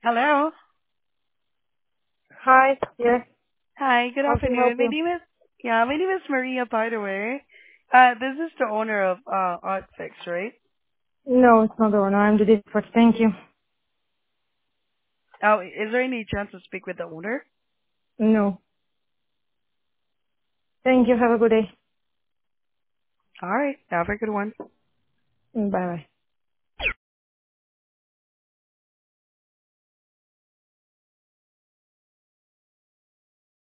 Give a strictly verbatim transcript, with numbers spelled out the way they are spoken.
Hello. Hi, yes. Hi, good How can I help afternoon. My you? name is yeah, my name is Maria, by the way. Uh this is the owner of uh Artfix, right? No, it's not the one. I'm the dispatch. Thank you. Oh, is there any chance to speak with the owner? No. Thank you. Have a good day. All right, have a good one. Bye bye.